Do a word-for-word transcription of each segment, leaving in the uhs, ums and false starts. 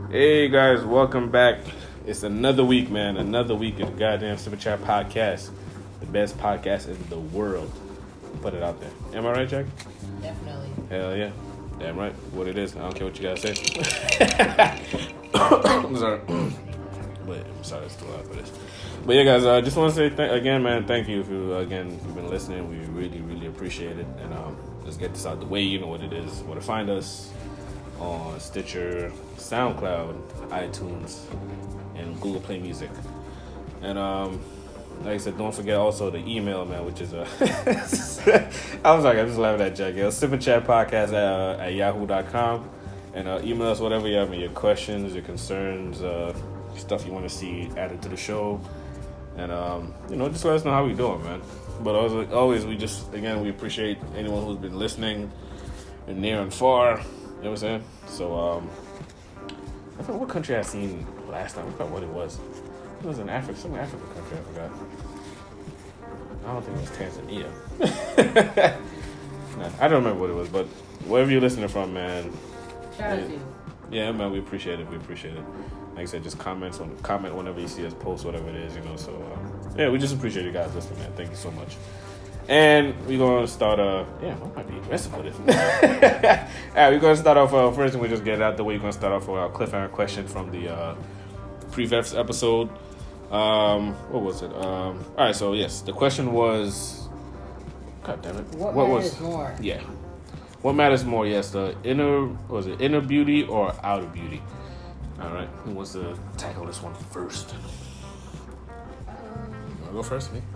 Hey guys, welcome back. It's another week, man. Another week of the goddamn Super Chat podcast. The best podcast in the world. Put it out there. Am I right, Jack? Definitely. Hell yeah. Damn right. What it is. I don't care what you guys say. I'm sorry. But I'm sorry it's too loud for this. But yeah, guys, I uh, just want to say th- again, man, thank you if you, again, if you've been listening. We really, really appreciate it. And um, let's get this out the way. You know what it is. Where to find us on Stitcher, SoundCloud, iTunes, and Google Play Music. And um, like I said, don't forget also the email, man, which is uh, I was like, I'm just laughing at Jack. It was SippinChatPodcast at, uh, at yahoo dot com. And uh, email us whatever you have, your questions, your concerns, uh, stuff you want to see added to the show. And, um, you know, just let us know how we doing, man. But always, always, we just, again, we appreciate anyone who's been listening and near and far. You know what I'm saying? So, um, I forgot what country I seen last time. I forgot what it was. It was in Africa, some African country, I forgot. I don't think it was Tanzania. Nah, I don't remember what it was, but wherever you're listening from, man. Shout out to you. Yeah, man, we appreciate it. We appreciate it. Like I said, just comments on comment whenever you see us post, whatever it is, you know. So, uh, yeah, we just appreciate you guys listening, man. Thank you so much. And we're going to start, uh, yeah, I might be aggressive with this. All right, we're going to start off, uh, first thing we just get out the way. We're going to start off with our cliffhanger question from the uh, pre-vets episode. Um, what was it? Um, all right, so yes, the question was, God damn it. What, what matters was, more? Yeah. What matters more? Yes, the inner, what was it, inner beauty or outer beauty? All right, who wants to tackle this one first? Um, You want to go first, me?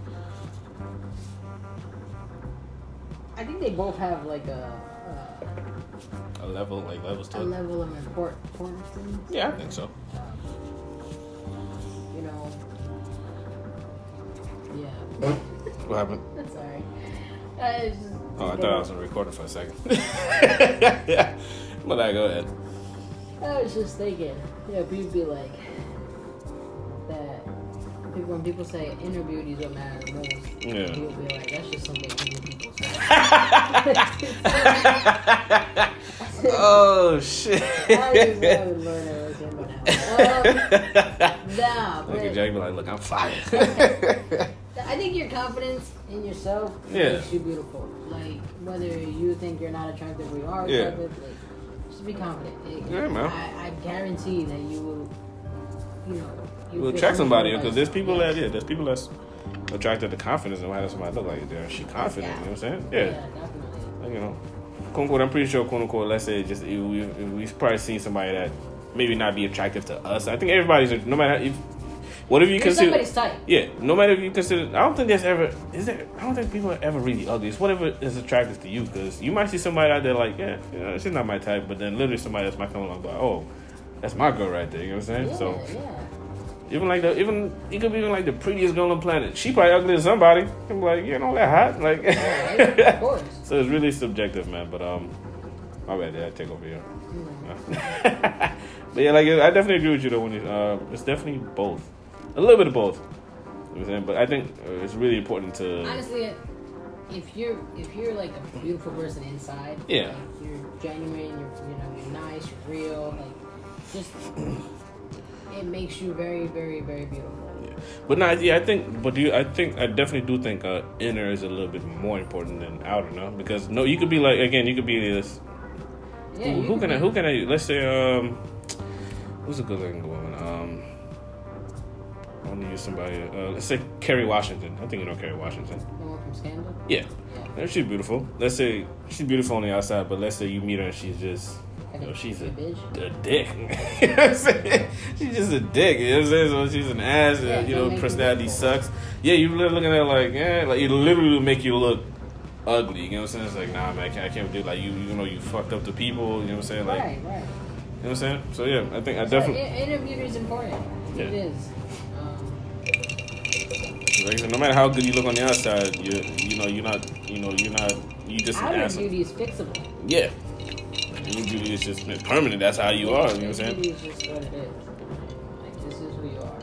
I think they both have like a A level, like levels a, to a it? level of import, importance in, Yeah, I think so. um, you know, yeah. What happened? Sorry. Uh, it's just, Oh, I thought I was on recording for a second. Yeah. But I go ahead. I was just thinking, you know, people be like that. People, when people say inner beauty is what matters most, Yeah. people be like, that's just something inner people say. Oh, shit. I just haven't learned everything by now. Um, nah, Look at but Jack be like, look, I'm fired. I think your confidence in yourself Yeah. makes you beautiful. Like, whether you think you're not attractive or you are Yeah. attractive, like, just be confident. It- Yeah, man. I, I guarantee that you will, you know, you We'll feel attract somebody, comfortable because there's about people yourself. that, yeah, there's people that's attracted to confidence and how somebody look like there. She confident, you know what I'm saying? Yeah, Yeah. definitely. Like, you know, quote unquote, I'm pretty sure, quote unquote, let's say just, if we, if we've probably seen somebody that maybe not be attractive to us. I think everybody's, no matter if, whatever you You're consider. somebody's type. Yeah, no matter if you consider, I don't think there's ever, is there, I don't think people are ever really ugly. It's whatever is attractive to you, because you might see somebody out there like, yeah, you know, she's not my type, but then literally somebody else might come along and go, oh, that's my girl right there, you know what I'm saying? Yeah, So, yeah. even like the, even, it could be even like the prettiest girl on the planet. She probably ugly to somebody. I'm like, yeah, don't let hot. Like, Yeah, of course. So it's really subjective, man, but, um, my bad, yeah, I take over here. Mm. But yeah, like, I definitely agree with you, though, when you, uh, it's definitely both. A little bit of both. You know what I'm saying? But I think uh, it's really important to... Honestly, if you're if you're like a beautiful person inside, Yeah. like you're genuine, you're you know you're nice, you're real, like just it makes you very very very beautiful. Yeah. But no, yeah, I think, but do you, I think, I definitely do think uh, inner is a little bit more important than outer, no? Because, no, you could be like, again, you could be this... Yeah, who, you who can can I, be- who can I, let's say, um... who's a good looking woman? Um... I want to use somebody, uh, let's say Kerry Washington. I think you know Kerry Washington. The one from Scandal. Yeah. Yeah. She's beautiful. Let's say she's beautiful on the outside, but let's say you meet her and she's just, you know, she's a, bitch. a dick. You know what I'm saying? She's just a dick. You know what I'm saying? So she's an ass. Yeah, uh, you don't know, make personality you beautiful. sucks. Yeah, you really looking at her like, yeah, like it literally will make you look ugly. You know what I'm saying? It's like, nah, man, I can't, I can't do like you. You know, you fucked up the people. You know what I'm saying? Like, Right, right. you know what I'm saying? So yeah, I think I So definitely. in- inner beauty is important. Yeah. It is. Um, Like I said, no matter how good you look on the outside, you you know you're not you know you're not you just an outer asshole. beauty is fixable. Yeah, inner beauty is just permanent. That's how you are. You know what I'm Inner saying? beauty is just what it is. Like this is who you are.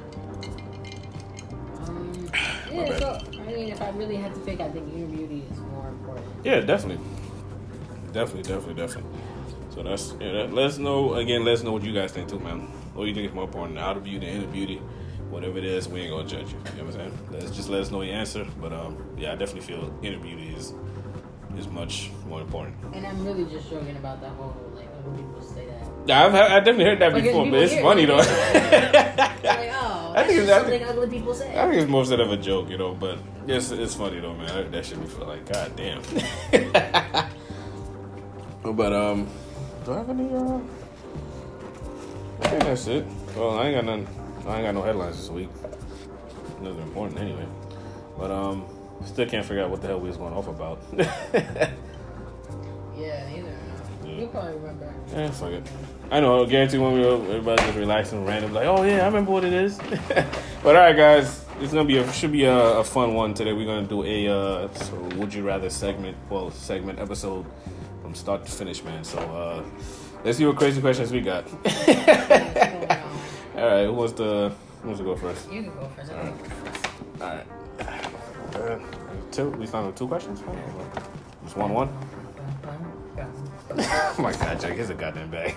Um, My yeah. bad. So I mean, if I really had to pick, I think inner beauty is more important. Yeah, definitely, definitely, definitely, definitely. So that's yeah. That, let us know again. Let us know what you guys think too, man. What do you think is more important, the outer beauty, the inner beauty? Whatever it is, we ain't gonna judge you. You know what I'm saying? Let's just let us know your answer. But um, yeah, I definitely feel inner beauty is is much more important. And I'm really just joking about that whole like other people say that. Yeah, I've I definitely heard that Because before, people but it's hear it, funny like, though. Like, oh, I that's think just it's- I something think- ugly people say. I think it's more instead of a joke, you know, but it's it's funny though, man. I heard that shit before, like, god damn. But um, do I have any? Uh, I think that's it. Well, I ain't got none. I ain't got no headlines this week. Nothing important anyway. But um, still can't figure out what the hell we was going off about. Yeah, neither. Yeah. You'll probably remember. Yeah, fuck it. I know. I guarantee when we were everybody just relaxing, random, like, oh yeah, I remember what it is. But all right, guys, it's gonna be a should be a, a fun one today. We're gonna do a uh, so would you rather segment, well, segment episode from start to finish, man. So uh, let's see what crazy questions we got. What's going on? All right, who wants to who wants to go first? You can go first. I think. All right. Uh, two. We found two questions. Just one, one. Oh my God, Jack, here's a goddamn bag.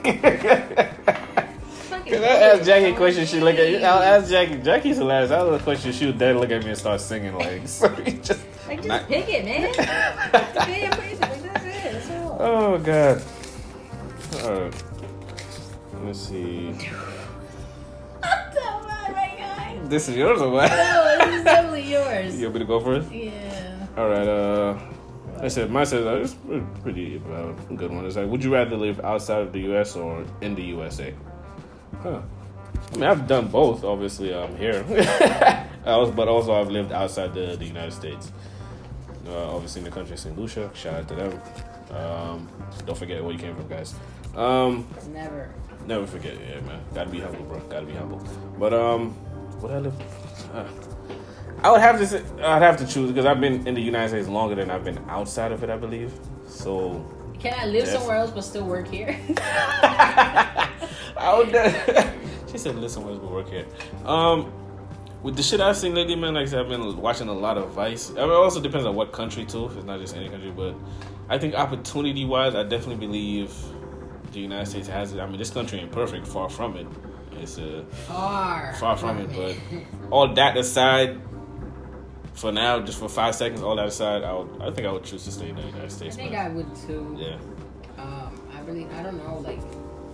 Cause I asked Jackie a question, she look at you. I'll ask Jackie. Jackie's hilarious. I asked her a question, she would then look at me and start singing like. So you just. Like, just not- pick it, man. Pick it, please. Like, that's it. That's all. Oh God. All right. Let's see. I'm so mad right now. This is yours or what? No, this is definitely yours. You want me to go first? Yeah. All right. Uh, I said mine says uh, it's a pretty uh, good one. It's like, would you rather live outside of the U S or in the U S A? Huh. I mean, I've done both. Obviously, I'm here. I was, but also I've lived outside the, the United States. Uh, obviously, in the country of Saint Lucia. Shout out to them. Um, don't forget where you came from, guys. Um, Never. never forget. Yeah, man. Gotta be humble, bro. Gotta be humble. But um, would I live? Uh, I would have to. Say, I'd have to choose because I've been in the United States longer than I've been outside of it. I believe. So. Can I live Yes. somewhere else but still work here? I would. She said, "Listen, let's go work here." Um, with the shit I've seen lately, man, like I said, I've been watching a lot of Vice. I mean, it also depends on what country too. If it's not just any country, but I think opportunity-wise, I definitely believe the United States has it. I mean, this country ain't perfect, far from it. It's uh, Far. far from it, but all that aside, for now, just for five seconds, all that aside, I would, I think I would choose to stay in the United I States. think man. I would too. Yeah. Um, I really, I don't know, like.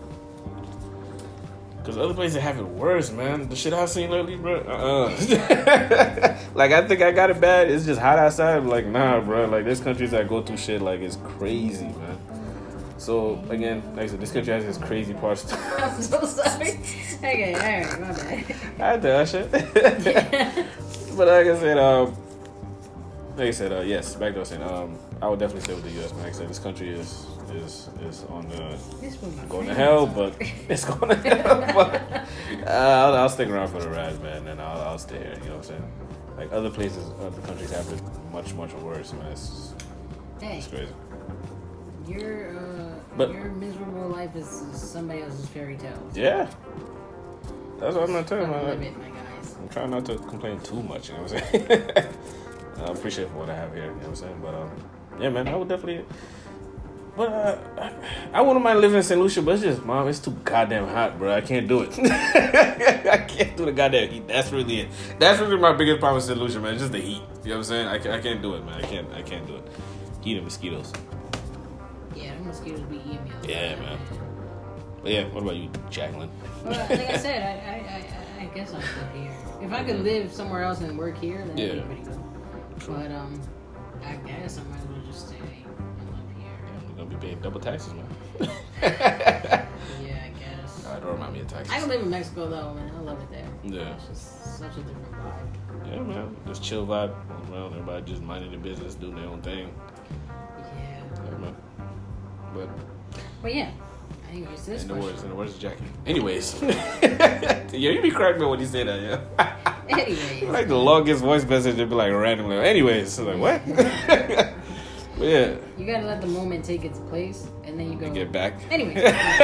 Because other places have it worse, man. The shit I've seen lately, bro. Uh-uh. Like, I think I got it bad. It's just hot outside. Like, nah, bro. Like, there's countries that go through shit like it's crazy, man. So, again, like I said, this country has its crazy parts. I'm so sorry. Okay, alright, my bad. I do that shit. But like I said, um, like I said, uh, yes, back to what I was saying, um, I would definitely stay with the U S, man. Like I said, this country is is is on the This was my going to friend. hell, but it's going to hell. But uh, I'll, I'll stick around for the ride, man, and I'll, I'll stay here. You know what I'm saying? Like other places, other countries have it much, much worse, man. It's, Hey, it's crazy. your uh, But- your miserable life is somebody else's fairy tale. Yeah, that's what I'm not telling Gotta you. live it, my guys. I'm trying not to complain too much. You know what I'm saying? I appreciate for what I have here. You know what I'm saying? But um, yeah, man, I would definitely. But uh, I, I wouldn't mind living in Saint Lucia, but it's just, mom, it's too goddamn hot, bro. I can't do it. I can't do the goddamn heat. That's really it. That's really my biggest problem with Saint Lucia, man. It's just the heat. You know what I'm saying? I, can, I can't do it, man. I can't. I can't do it. Heat and mosquitoes. Yeah, the mosquitoes be eating me. all Yeah, the man. time. But yeah, what about you, Jacqueline? Well, like I said, I, I, I, I guess I'll live here. If I could live somewhere else and work here, then that'd Yeah. be pretty good. But um, I guess I might as well just stay and live here. You're gonna be paying double taxes, man. Yeah, I guess. Alright, don't remind me of taxes. I can live in Mexico though, man. I love it there. Yeah. It's just such a different vibe. Yeah, man. Just chill vibe all around. Everybody just minding their business, doing their own thing. Yeah. Yeah, man. But But yeah. Anyways, this in the question. words, in the words of Jackie. Anyways. Yeah, you be cracking me when you say that, yeah. Anyways. Like the longest voice message, it'd be like randomly. Anyways, so like what? But yeah. You gotta let the moment take its place, and then you go. Get back. Anyways.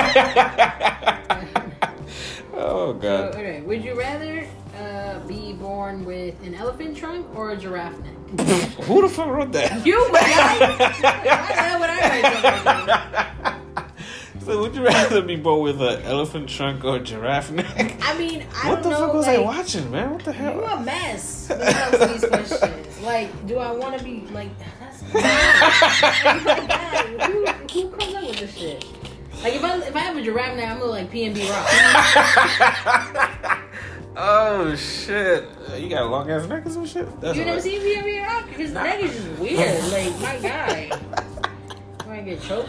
Oh So, god. okay. Would you rather uh, be born with an elephant trunk or a giraffe neck? Who the fuck wrote that? You, my guy. I know what I write something. So So would you rather be born with an elephant trunk or a giraffe neck? I mean, I what don't the know. fuck was like, I watching, man? What the hell? You're a mess when it comes to these questions. Like, do I want to be like? That's like, like, God, who, who comes up with this shit? Like, if I if I have a giraffe neck, I'm gonna like P N B Rock. Oh shit! You got a long ass neck or some shit? That's You never right. seen P N B Rock? His Nah. neck is just weird. Like, my guy. Might get choked.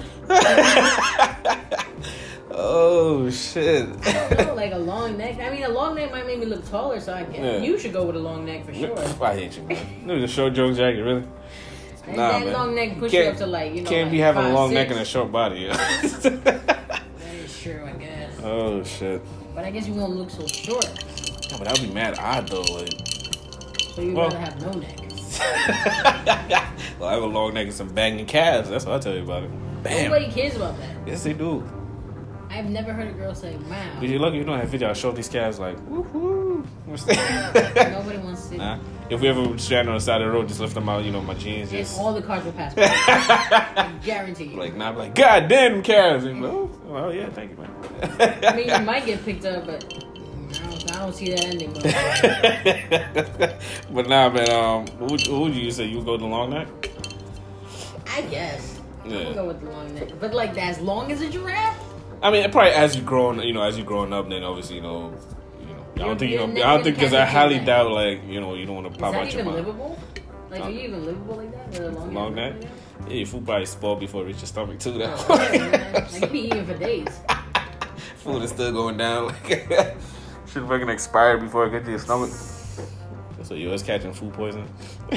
Oh shit! I don't know, like a long neck. I mean, a long neck might make me look taller, so I can. Yeah. You should go with a long neck for sure. I hate you, man. No, the short joke jacket, really? And Nah, that man. long neck push Can't- you up to like you know. Can't like be having a five, long six. neck and a short body. Yeah. That is true, I guess. Oh shit! But I guess you won't look so short. No, but that would be mad odd though. Like, So you'd Well- rather have no neck. well, I have a long neck and some banging calves. That's what I'll tell you about it. Bam. Nobody cares about that. Yes, they do. I've never heard a girl say, wow. But you're lucky you don't have video. I show these calves like, woohoo. Nobody wants to see Nah. that. If we ever stand on the side of the road, just lift them out, you know, my jeans And just. all the cars will pass by. I guarantee you. Like, not like, God damn calves. And, oh, well, yeah, thank you, man. I mean, you might get picked up, but I don't, I don't see that ending. But But nah, man, um, who would, who would you say? You would go the long neck? I guess. Yeah. I'm gonna go with the long neck. But like, as long as a giraffe? I mean, probably as you growing, you know, as you growing up, then obviously, you know, you know, I don't think you Your know, neck I don't is think because I kinda highly neck. doubt, like, you know, you don't want to Is pop that out your even mouth. livable? Like, Huh? are you even livable like that? With a long, Long neck? Like Yeah, your food probably spoiled before it reaches your stomach too. That that? Oh, yeah, man. Like, you be eating for days. food is still going down. Like, should fucking expire before it gets to your stomach. So you was catching food poisoning.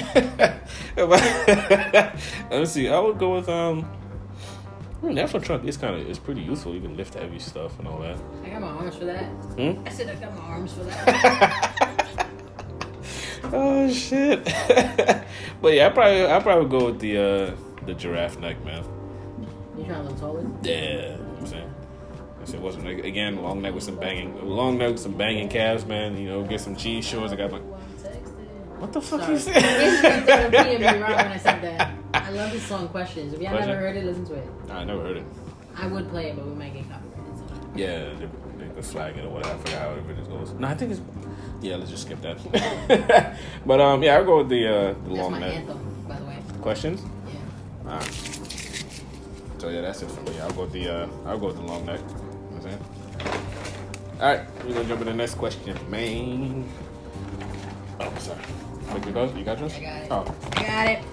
Let me see. I would go with um. Hmm, that for trunk is kind of it's pretty useful. You can lift heavy stuff and all that. I got my arms for that. Hmm? I said I got my arms for that. Oh shit! But yeah, I probably I probably go with the uh the giraffe neck, man. You trying to look taller? Yeah, you know what I'm saying. I said wasn't like, again long neck with some banging, long neck with some banging calves, man. You know, get some cheese shorts. I got my. What the fuck Sorry. you say? Instantly thought of P M B Rock when I said that. I love his song Questions. If y'all Question? never heard it, listen to it. I never heard it. I would play it, but we might get copyrighted. So. Yeah, they, they could flag it or whatever. I forgot how it goes. No, I think it's. Yeah, let's just skip that. But um, yeah, I'll go with the uh, the That's long my neck. anthem, by the way. Questions? Yeah. Alright. So yeah, that's it for me. I'll go with the uh, I'll go with the long neck. You know what I'm saying? Alright, we're gonna jump to the next question, man. Oh, sorry. Make your buzz? You got yours? I got it. Oh. I got it.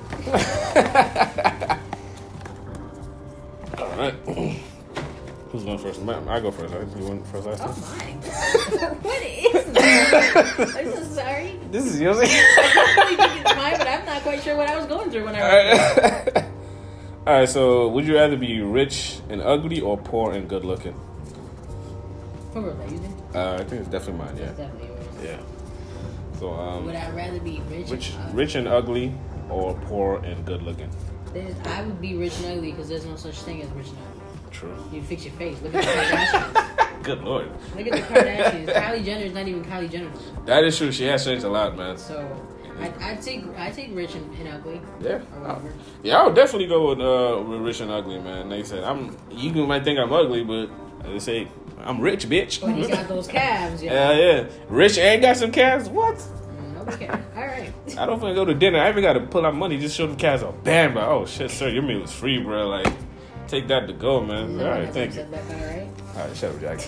Alright. Who's going first? Ma- I go first, right? You went first last Oh time? my. What is that? I'm so sorry. This is yours. I think it's mine, but I'm not quite sure what I was going through when I read it. Alright. Alright, so would you rather be rich and ugly or poor and good looking? Who wrote that? You did? Uh, I think it's definitely mine, yeah. It's definitely yours. Yeah. So, um, Would I rather be rich? rich, and ugly? rich and ugly or poor and good looking? There's, I would be rich and ugly because there's no such thing as rich and ugly. True. You fix your face. Look at the Kardashians. Good lord. Look at the Kardashians. Kylie Jenner is not even Kylie Jenner. That is true. She has changed a lot, man. So I I take I take rich and, and ugly. Yeah. Or whatever. Yeah, I would definitely go with uh with rich and ugly, man. Like I said, I'm you might think I'm ugly, but they say I'm rich, bitch. But he's got those calves, yeah. Yeah, yeah. Rich and got some calves? What? Mm, Nobody cares. All right. I don't want to go to dinner. I even got to pull out money just show them calves. Oh, bam, like, oh shit, sir, your meal was free, bro. Like, take that to go, man. No All one right, has thank you. said that, all right? All right, shut up, Jack.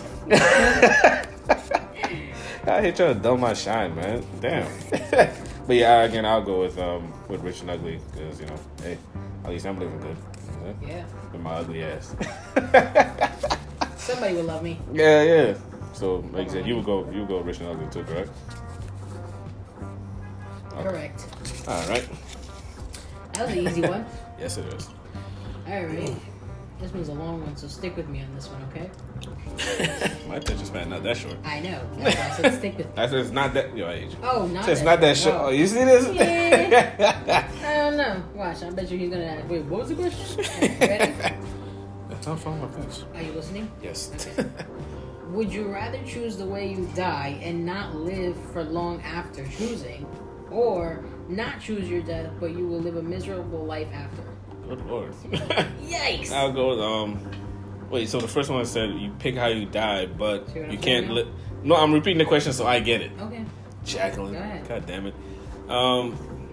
I hate trying to dull my shine, man. Damn. But yeah, again, I'll go with um with rich and ugly because you know, hey, at least I'm living good. You know, Yeah. with my ugly ass. Somebody will love me. Yeah, yeah. So, like I said, you would go, you would go rich and ugly too, correct? Correct. All right. That was an easy one. Yes, it is. All right. This one's a long one, so stick with me on this one, okay? My attention span not that short. I know. That's why I said stick with me. I said it's not that. Yo, I hate you. Oh, not So it's that not that short. short. No. Oh, you see this? Yeah. I don't know. Watch, I bet you he's gonna ask. Wait, what was the question? Okay, ready? I'm following my pants. Are you listening? Yes. Okay. Would you rather choose the way you die and not live for long after choosing, or not choose your death but you will live a miserable life after? Good lord. Yikes! I'll go with um. Wait, so the first one said you pick how you die, but See what I'm you saying can't now? live. No, I'm repeating the question so I get it. Okay. Jacqueline. Go ahead. God damn it. Um,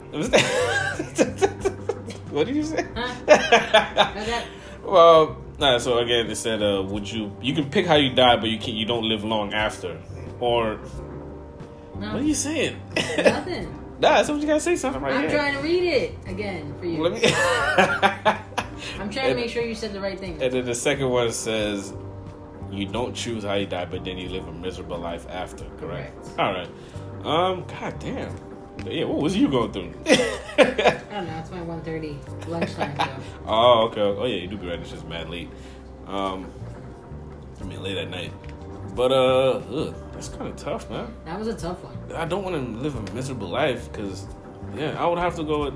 what did you say? Huh? Okay. Well, nah, so again, it said, uh, would you, you can pick how you die, but you can you don't live long after. Or, No. what are you saying? Nothing. Nah, that's what you gotta say something right I'm here. trying to read it again for you. Let me. I'm trying and, to make sure you said the right thing. And then the second one says, you don't choose how you die, but then you live a miserable life after. Correct. Correct. All right. Um. God damn. Yeah. What was you going through? I don't know. It's my one thirty lunchtime though. Oh, okay. Oh, yeah. You do be right. It's just mad late. Um. I mean, late at night. But uh, ugh, that's kind of tough, man. That was a tough one. I don't want to live a miserable life because, yeah, I would have to go with.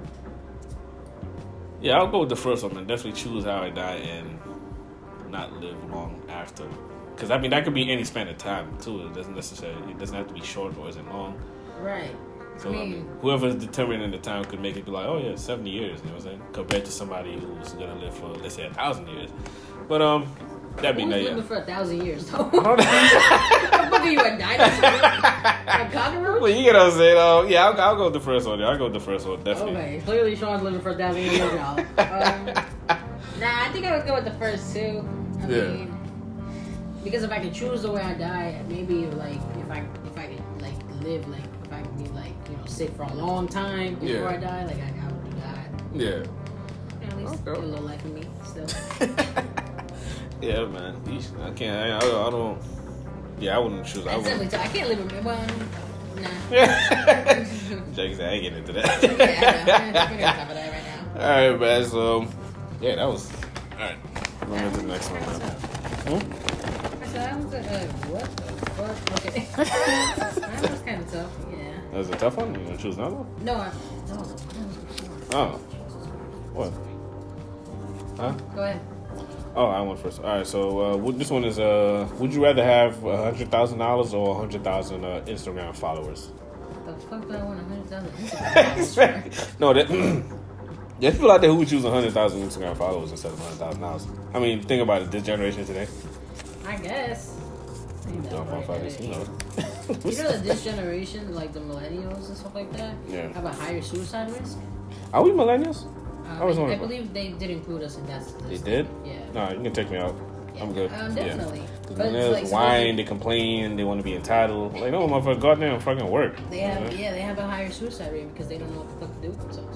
Yeah, I'll go with the first one, man. Definitely choose how I die and not live long after. Because I mean, that could be any span of time too. It doesn't necessarily. It doesn't have to be short or isn't long. Right. So I I mean, mean, whoever's determining the time could make it be like, oh yeah, seventy years. You know what I'm saying? Compared to somebody who's gonna live for, let's say, a thousand years. But um, that'd be who's nice. living Yeah. for a thousand years though? I don't What are you, a dinosaur? A cockroach? Well, you get what I'm saying. Uh, yeah, I'll, I'll go with the first one. Yeah, I'll go with the first one, definitely. Okay, clearly Sean's living for a thousand years now. Um, nah, I think I would go with the first two. I Yeah. mean, because if I could choose the way I die, maybe like if I if I could like live like if I could be like you know sick for a long time before Yeah. I die, like I, I would do that. Yeah. You know, at least Okay. get a little life in me still. Yeah, man. Yeesh, I can't. I, I, I don't. Yeah, I wouldn't choose. I That's simply wouldn't. too. I can't live in well, nah. Jake said I ain't getting into Yeah, I know. that. We're gonna top of that right now. All right, man. So, yeah, that was. All right. Going into the next one, man. Hmm? I said, I was like, uh, what the fuck? Okay. That was kind of tough, yeah. That was a tough one. You gonna choose another one? No, I, that was, that was before. Oh. What? Huh? Go ahead. Oh, I went first. All right. So, uh, would- this one is. Uh, would you rather have a hundred thousand dollars or a hundred thousand uh, Instagram followers? The fuck do I want a hundred thousand Instagram followers No, that. There's people out there who would choose a hundred thousand Instagram followers instead of a hundred thousand dollars. I mean, think about it. This generation today. for? I guess. Ain't that Dumb right, motherfuckers, that you is. know. You know that this generation, like the millennials and stuff like that, Yeah. have a higher suicide risk? Are we millennials? Um, I was I, I wondering. believe they did include us in that They statistic. did? Yeah. Nah, you can take me out. Yeah. I'm good. Um, Yeah. definitely. Because But when it's they like whine, they complain, they want to be entitled. Like, no, motherfucker, go out there and fucking work. They have, yeah, they have a higher suicide rate because they don't know what the fuck to do with themselves.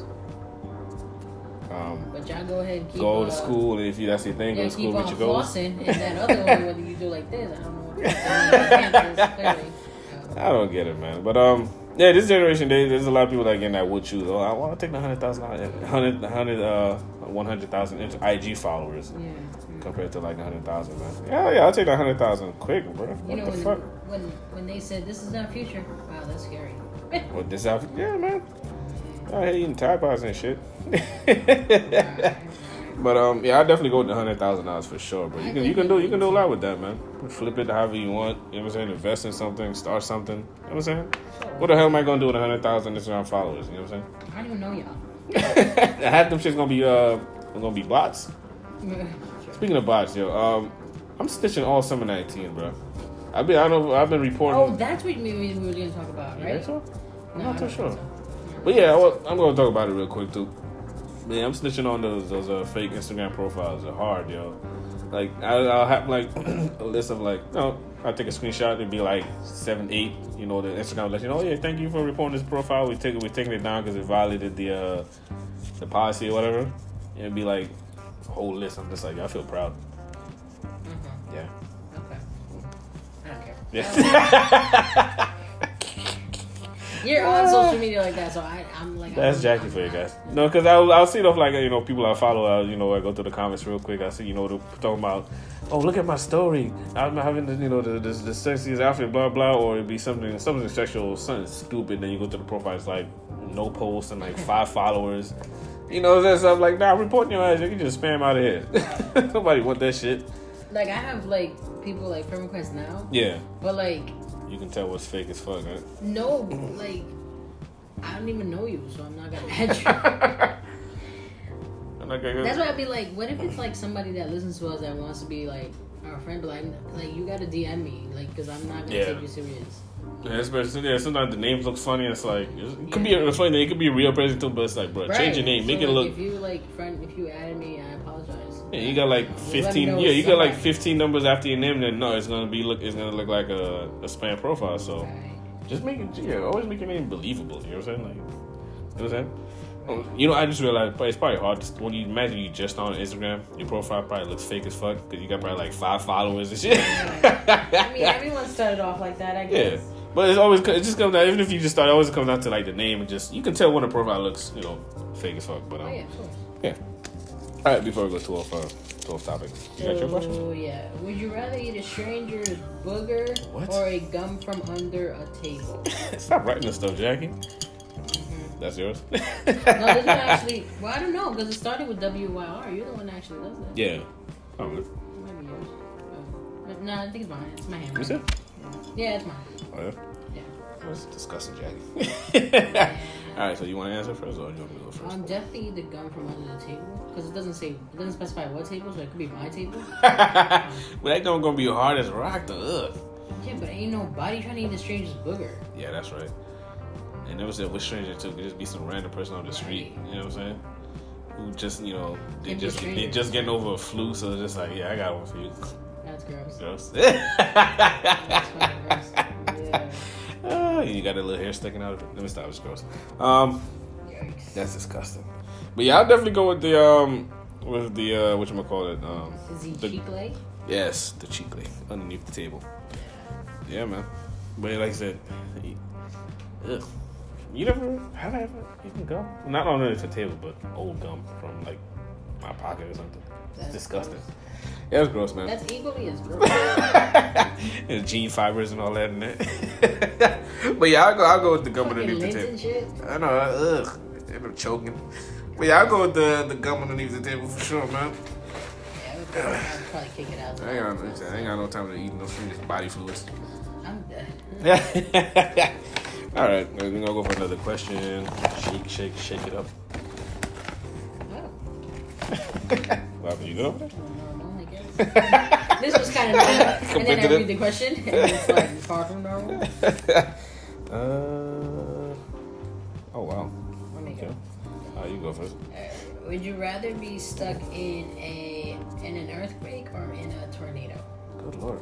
Um, But y'all go ahead and keep go uh, to school, and if you, that's your thing, Yeah, go to keep school, on get your goals. flossing, and that other one, whether you do like this, I don't know what the fuck clearly. Um, I don't get it, man. But, um, yeah, this generation, they, there's a lot of people that again that would choose. Oh, I want to take the hundred thousand, hundred, hundred, uh, one hundred thousand I G followers yeah. compared to like a hundred thousand, man. Yeah, yeah, I'll take the hundred thousand quick, bro. What You know the when, fuck? when when they said this is our future, wow, that's scary. What this outfit? Yeah, man. I hate eating Tide Pods and shit. But um, yeah, I definitely go with the hundred thousand dollars for sure. But you can you can do you can do a lot with that, man. Flip it however you want. You know what I'm saying? Invest in something, start something. You know what I'm saying? What the hell am I gonna do with a hundred thousand Instagram followers? You know what I'm I don't even know y'all. saying? Half them shit's gonna be uh gonna be bots. Speaking of bots, yo, um, I'm stitching all summer nineteen, bro. I've been I don't know I've been reporting. Oh, that's what we, we were going to talk about, You right? think so? I'm No, not I too don't sure. think so. But yeah, I wa- I'm gonna talk about it real quick too. Man, I'm snitching on those those uh, fake Instagram profiles. They're hard, yo. Like I, I'll have like a list of like, no, I take a screenshot. It'd be like seven, eight. You know, the Instagram will let you know. Oh yeah, thank you for reporting this profile. We take it. We're taking it down because it violated the uh, the policy or whatever. And it'd be like a whole list. I'm just like, I feel proud. Mhm. Yeah. Okay. I don't care. Yeah. You're on social media like that, so I, I'm like. That's I'm, Jackie I'm, for you guys. No, because I'll, I'll see stuff like, you know, people I follow, uh, you know, I go to the comments real quick. I see, you know, they're talking about, oh, look at my story. I'm having, the, you know, the, the, the sexiest outfit, blah, blah. Or it'd be something, something sexual, something stupid. Then you go to the profile, it's like, no posts and like five followers. You know, that stuff like, nah, I'm reporting your ass. You can just spam out of here. Nobody want that shit. Like, I have, like, people, like, friend requests now. Yeah. But, like, You can tell what's fake as fuck, right? no, like, I don't even know you, so I'm not going to add you. Okay, That's why I'd be like, what if it's like somebody that listens to us that wants to be like our friend, but like, like you gotta D M me, like, because I'm not gonna Yeah. take you serious. Yeah, especially yeah, sometimes the names look funny. It's like it could Yeah. be a funny name. It could be a real person too, but it's like, bro, Right. change your name, So, make it like, look. If you like friend, if you added me, I apologize. Yeah, you got like Let me fifteen. know Yeah, you got like somebody. fifteen numbers after your name. Then no, it's gonna be look. It's gonna look like a, a spam profile. So Right. just make it. Yeah, always make your name believable. You know what I'm saying? Like, you know what I'm saying? Oh, you know, I just realized, but it's probably hard to, when you imagine you just on Instagram, your profile probably looks fake as fuck because you got probably like five followers and shit. I mean, everyone started off like that, I Yeah, guess. but it's always it just comes down. Even if you just start, it always comes down to like the name and just you can tell when a profile looks, you know, fake as fuck. But um, Oh yeah, of course. yeah. All right, before we go to off uh, to off topic, you got your question? Oh yeah. Would you rather eat a stranger's booger What? or a gum from under a table? Stop writing this stuff, Jackie. That's yours. No, this one actually. Well, I don't know because it started with W Y R. You're the one that actually does that. Yeah. Probably. It might be yours. Oh. No, I think it's mine. It's my hand. Is it? Yeah, it's mine. Oh yeah. Yeah. That's disgusting, Jackie. All right, so you want to answer first, or you want me to go first? Um, definitely the gum from under the table because it doesn't say it doesn't specify what table, so it could be my table. But that gum gonna be hard as rock to ugh. Yeah, but ain't nobody trying to eat a stranger's booger. Yeah, that's right. And never said which stranger too. Could just be some random person on the street. You know what I'm saying? Who just you know they Could be just they strangers. just getting over a flu, so it's just like yeah, I got one for you. That's gross. Gross. That's fucking gross. Yeah. Ah, you got a little hair sticking out of it. Let me stop. It's gross. Um, Yikes. that's disgusting. But yeah, I'll definitely go with the um with the uh what you call it um Is he the, cheek leg? yes the cheek lay underneath the table. Yeah, man. But like I said, ugh. You never have I ever eaten gum? Not underneath the table, but old gum from like my pocket or something. It's That's disgusting. gross. Yeah, it's gross, man. That's equally as gross. There's gene fibers and all that in there. But yeah, I'll go. I'll go with the gum Fucking underneath the lint table. and shit. I know. Ugh, end up choking. But yeah, I'll go with the the gum underneath the table for sure, man. Yeah, I would probably, I would probably kick it out. I ain't got, no- I ain't got no time to eat no food, body fluids. I'm dead. Yeah. All right, we're gonna go for another question. Shake, shake, shake it up. Oh, What happened? You good over there? normal, I guess. This was kind of normal. And then Compared I to the- read the question, and it's like far from normal. Uh. Oh wow. Let me go. Okay. Uh, you go first. Uh, would you rather be stuck in a in an earthquake or in a tornado? Good lord.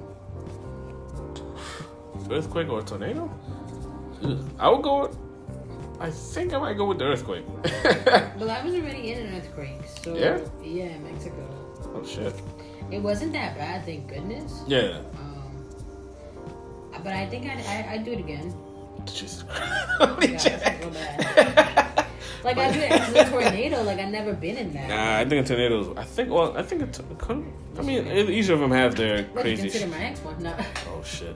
Earthquake or tornado? Ugh. I would go. With, I think I might go with the earthquake. Well, I was already in an earthquake, so Yeah? yeah, Mexico. Oh shit. It wasn't that bad, thank goodness. Yeah. Um, but I think I'd, I, I'd do it again. Jesus Yeah, Christ. that's real bad. Like I do it as a tornado. Like I've never been in that. Nah, I think a tornado's. I think. Well, I think a. T- con- I mean, it- each of them have their What do you crazy. consider Sh- my ex one? No. oh shit.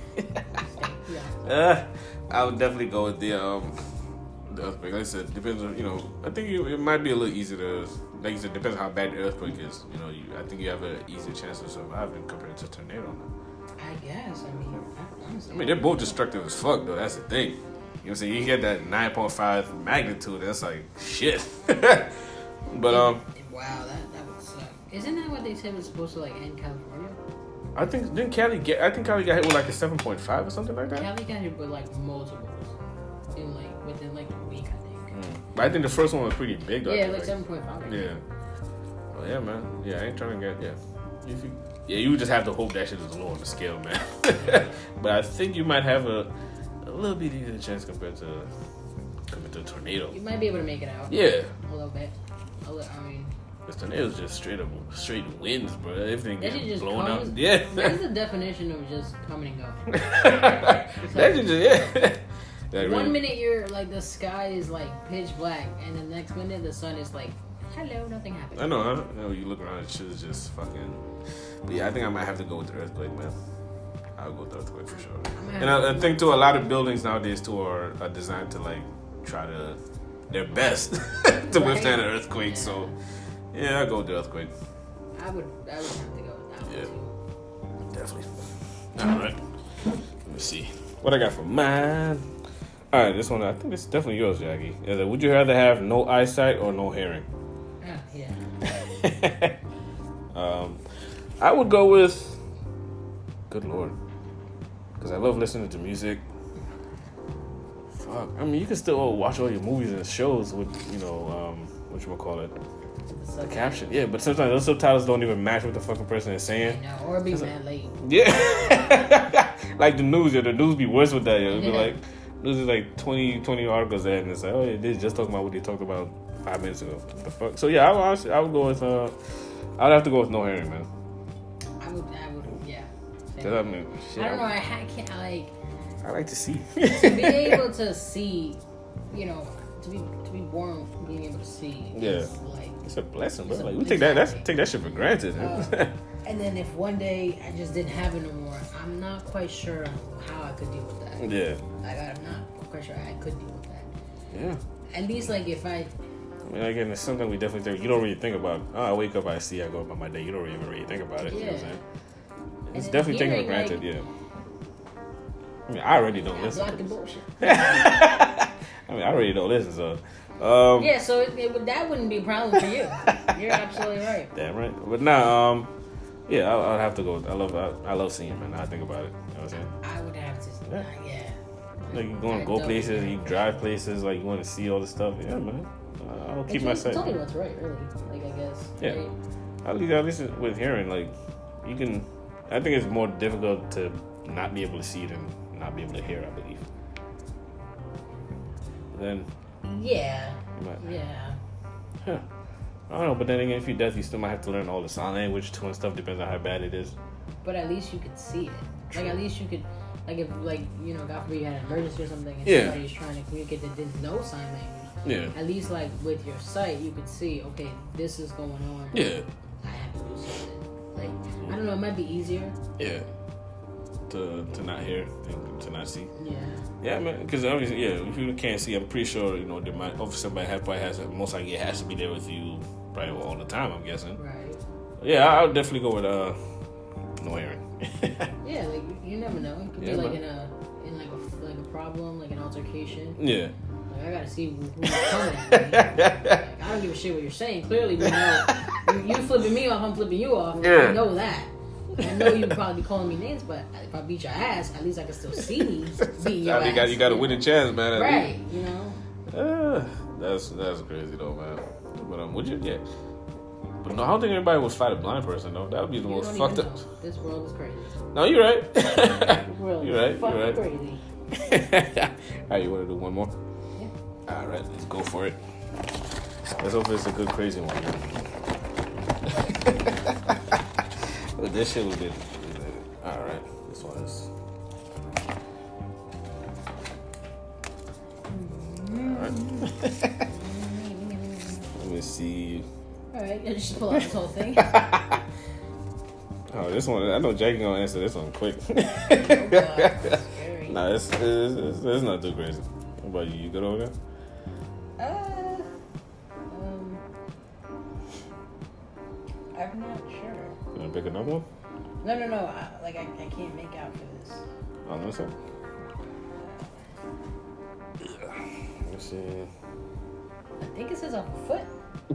Yeah. uh, I would definitely go with the um the earthquake. Like I said, depends on you know. I think you, it might be a little easier to. Like you said, depends on how bad the earthquake is. You know, you, I think you have an easier chance of surviving compared to a tornado. I guess. I mean, I, honestly, I mean, they're both destructive as fuck, though. That's the thing. You know what I'm saying? You get that nine point five magnitude, that's like shit. But um, wow, that that would suck. Isn't that what they said was supposed to like end California? I think didn't Cali get? I think Cali got hit with like a seven point five or something like that. Cali got hit with like multiples in like within like a week, I think. Mm. But I think the first one was pretty big. Though, I Yeah, think, like seven point five. Yeah. Well, yeah, man. Yeah, I ain't trying to get yeah. If you, yeah, you would just have to hope that shit is low on the scale, man. But I think you might have a a little bit easier chance compared to compared to a tornado. You might be able to make it out. Yeah. A little bit. A little, I mean, This tornado's just straight up straight winds, bro. Everything that shit getting just blown comes. out. Yeah. That's the definition of just coming and going. That shit just yeah. That One really- minute you're like the sky is like pitch black, and the next minute the sun is like, hello, nothing happened. I know, I know. You look around, shit is just fucking. But yeah, I think I might have to go with the earthquake, man. I'll go with the earthquake for sure. And I, I think too, a lot of buildings nowadays too are, are designed to like try to their best to Right. withstand an earthquake. So yeah, I'll go with the earthquake. I would, I would have to go with that Yeah. one too. Definitely. All right. Let me see what I got for mine. All right, this one I think it's definitely yours, Jackie. Is it, would you rather have no eyesight or no hearing? Ah, yeah. um, I would go with. Good Lord, because I love listening to music. Fuck, I mean, you can still watch all your movies and shows with, you know, um, what you call it, the caption. Yeah, but sometimes those subtitles don't even match what the fucking person is saying. I know, or be mad late. Yeah, like the news. Yeah, the news be worse with that. Yeah, it'd be like news is like twenty, twenty articles ahead, and it's like, oh yeah, they just talking about what they talked about five minutes ago. What the fuck? So yeah, I would, honestly, I would go with. Uh, I'd have to go with no hearing, man. I would. I would. Yeah. I mean, shit, I don't know. I, I can't. I like. I like to see. To be able to see, you know, to be to be born being able to see. Yeah. Is like, it's a blessing, bro. A, like we take that. That's take that shit for granted. Uh, and then if one day I just didn't have it no more, I'm not quite sure how I could deal with that. Yeah. Like I'm not quite sure I could deal with that. Yeah. At least like if I. I mean, again, it's something we definitely think. You don't really think about. Oh, I wake up, I see, I go about my day. You don't really even really think about it. Yeah. You know what I'm saying? It's definitely taken for granted. Like, yeah. I mean, I already don't listen. Block the bullshit. I mean, I already don't listen, so. Um, yeah, so it, it, that wouldn't be a problem for you. You're absolutely right. Damn right. But now, um, yeah, I, I'd have to go. I love, I, I love seeing, man. I think about it. You know what I'm saying? I would have to. Yeah. Uh, yeah. Like you want to go places, you drive places, like you want to see all the stuff. Yeah, man. Uh, I'll keep it's, my it's sight. Tell you what's right, really. Like I guess. Yeah. Right? At least, at least with hearing, like you can. I think it's more difficult to not be able to see than not be able to hear, I believe. But then. Yeah. Might, yeah. Huh. I don't know, but then again, if you're deaf, you still might have to learn all the sign language too and stuff. Depends on how bad it is. But at least you could see it. True. Like at least you could, like if like you know, God forbid you had an emergency or something, and yeah. somebody's trying to communicate that didn't know sign language. Yeah. At least like with your sight, you could see. Okay, this is going on. Yeah. I have to do something. Like I don't know, it might be easier. Yeah. To to not hear and to not see. Yeah. Yeah, man. Because obviously, yeah, if you can't see, I'm pretty sure you know there might obviously somebody have, probably has most likely it has to be there with you probably all the time. I'm guessing. Right. Yeah, I would definitely go with uh no hearing. Yeah, like you never know. It could yeah, be like man. in a in like a like a problem, like an altercation. Yeah. Like I gotta see who, who's coming at me. Like, I don't give a shit what you're saying. Clearly, we know you, you flipping me off. I'm flipping you off. Yeah. I know that. I know you'd probably be calling me names, but if I beat your ass, at least I can still see me beating your you ass. got you got to win a chance, man. At right? least. You know. Uh, that's that's crazy though, man. But um, would you? Yeah. But no, I don't think anybody would fight a blind person though. That would be the you most don't fucked even up. know. This world is crazy. No, you're right. This world you're right. is fucking You're right. crazy. All right, you want to do one more? Yeah. All right, let's go for it. Let's hope it's a good crazy one. But this shit was good. All right, this one is. All right. Let me see. All right, you just pull out this whole thing. Oh, this one, I know Jackie gonna answer this one quick. Oh, God, that's scary. Nah, it's, it's, it's, it's not too crazy. What about you? You good over there? Uh, um, I'm not sure. You wanna pick another one? No, no, no. I, like, I, I can't make out for this. Oh, no, sir. Let's see. I think it says off a foot.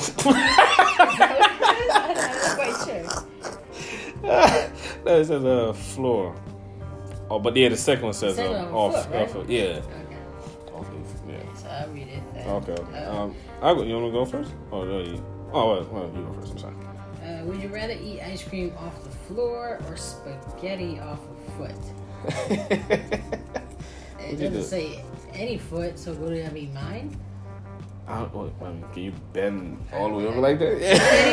I'm not quite sure. No, it says uh, floor. Oh, but yeah, the second one says uh, Second one, off. foot, right? off yeah. Okay. Off, yeah. So I'll read it. Then. Okay. okay. Uh, Um, I go, you want to go first? Oh, no, you. Oh, well, well, you go first. I'm sorry. Uh, would you rather eat ice cream off the floor or spaghetti off a foot? It doesn't say any foot, so would that be mine? I don't, what, I mean, can you bend all the way over like that?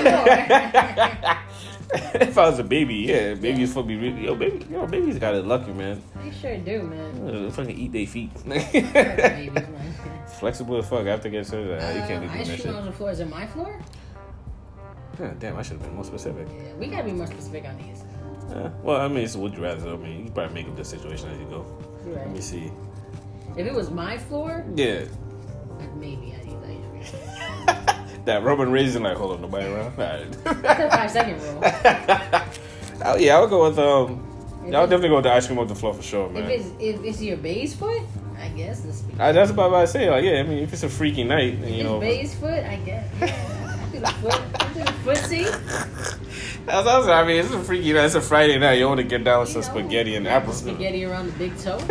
If I was a baby, yeah, babies fucking be really, yo, baby, yo, babies got it lucky, man. They sure do, man. They fucking eat their feet. Babies, man. Flexible as fuck. After getting started, uh, you can't be Uh, doing that ice shit. cream on the floor. Is it my floor? Huh, damn, I should have been more specific. Yeah, we gotta be more specific on these. Uh, well, I mean, it's would you rather. So, I mean, you can probably make up the situation as you go. You're right. Let me see. If it was my floor, Yeah. like maybe I'd eat ice cream. That Roman raisin, like, hold on, nobody around? All That's a right. five second rule. Oh, yeah, I would go with, um, If yeah, I would it's- definitely go with the ice cream off the floor for sure, man. If it's if it's your base foot, I guess this. I, that's about what I say. Like, yeah, I mean, if it's a freaky night, and, you If know. it's base foot, I guess. Yeah, I Into the foot, into the footsie. That's also, I mean, it's a freaky night. It's a Friday night. You want to get down with some You know, spaghetti and yeah, apple spaghetti around the big toe.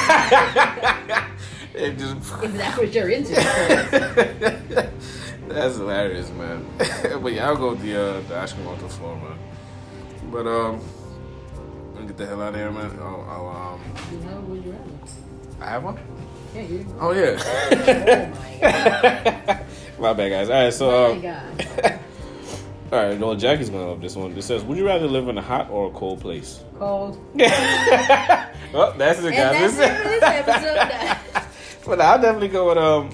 It just, If that's what you're into. that's hilarious, man. But yeah, I'll go with the uh, the ice cream off the floor, man. But um, let me get the hell out of here, man. I'll, I'll um. You know, would you rather? I have one. Yeah, you. Oh yeah. Oh my god. My bad, guys. All right, so. Oh Um, my god. all right, well, Jackie's gonna love this one. It says, "Would you rather live in a hot or a cold place?" Cold. Well, that's it, And guys. that's it for this episode. But I'll definitely go with um.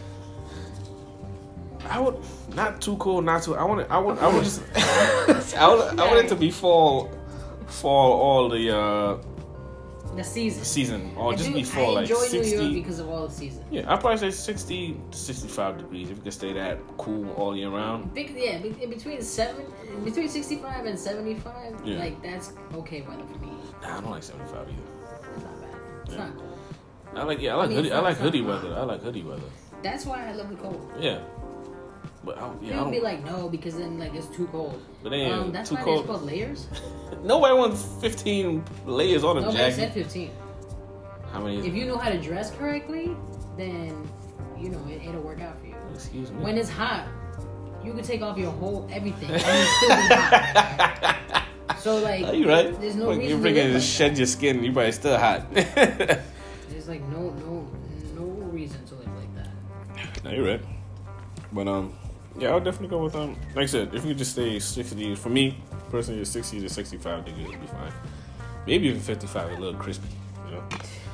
I would not too cold, not too. I want it. I would. I would just. I would. I want it to be fall, fall all the uh The season. season, or I just do- be fall I like enjoy New York sixty. because of all the season. Yeah, I'd probably say sixty to sixty-five degrees if you could stay that cool all year round. Big, yeah, be- in between seven, between sixty-five and seventy-five, Yeah. like that's okay weather for me. Nah, I don't like seventy-five either. It's not bad. It's Yeah. not cold. I like yeah, I like I mean, hoodie. it's I not- like it's not hoodie hot. weather. I like hoodie weather. That's why I love the cold. Yeah, but I don't, yeah, I People don't, be like, no, because then like it's too cold. but then Um, that's too why cold. they're called layers. Nobody wants fifteen layers on a Nobody jacket. said fifteen. How many? Is If you know how to dress correctly, then you know it, it'll work out for you. Excuse me. When it's hot, you can take off your whole everything and it's still be hot. So like, Are you right? There's no like, reason you to freaking live like shed your skin, you probably still hot. that. There's like no no no reason to live like that. No, you're right. But um, yeah, I'll definitely go with um. Like I said, if you just stay sixty, for me personally, sixty to sixty-five degrees would be fine. Maybe even fifty-five, a little crispy, you know.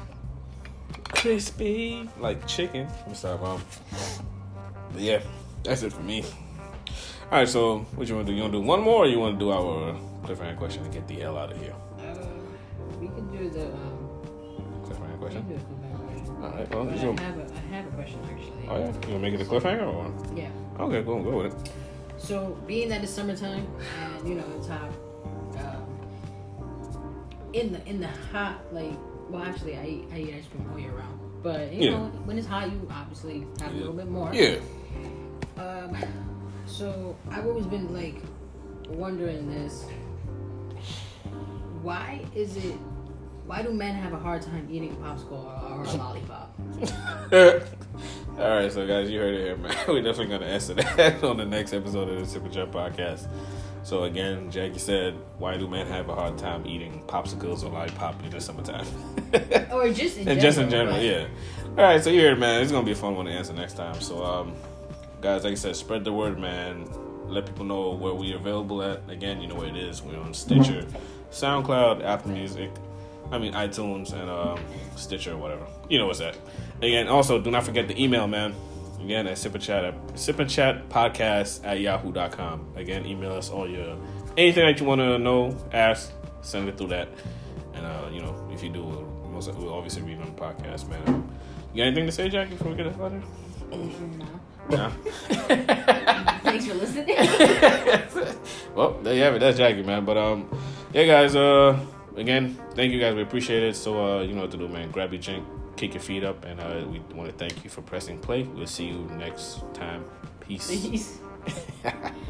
Crispy like chicken. I'm sorry, mom. But yeah, that's it for me. All right, so what you want to do? You want to do one more, or you want to do our cliffhanger question and get the hell out of here? Uh, we can do the um. Cliffhanger We question. can do a cliffhanger question. All right. Well, But you I want- have a I have a question actually. oh yeah, you gonna make it a cliffhanger or? Yeah. Okay, go go with it. So, being that it's summertime and you know it's hot, um, in the in the hot like, well, actually, I eat, I eat ice cream all year round. But you Yeah. know, when it's hot, you obviously have a little bit more. Yeah. Um, so I've always been like wondering this: why is it? Why do men have a hard time eating a popsicle or, or a lollipop? All right, so guys, you heard it here, man. We're definitely gonna answer that on the next episode of the Sip and Chat podcast. So again, Jackie said, "Why do men have a hard time eating popsicles or lollipop in the summertime?" Or just in and general, just in general, right? yeah. All right, so you heard it, man. It's gonna be a fun one to answer next time. So, um, guys, like I said, spread the word, man. Let people know where we're available at. Again, you know where it is. We're on Stitcher, SoundCloud, Apple Music. I mean iTunes and um, Stitcher or whatever. You know what's that. Again, also do not forget the email, man. Again, at Sip and Chat at Sip and Chat Podcast at yahoo dot com. Again, email us all your anything that you want to know, ask, send it through that. And uh, you know, if you do, we'll, most, we'll obviously read it on the podcast, man. You got anything to say, Jackie, before we get out of here? No. Nah. Thanks for listening. Well, there you have it. That's Jackie, man. But um, yeah, guys. Uh, again, thank you guys. We appreciate it. So uh, you know what to do, man. Grab your drink, kick your feet up, and uh, we want to thank you for pressing play. We'll see you next time. Peace. Peace.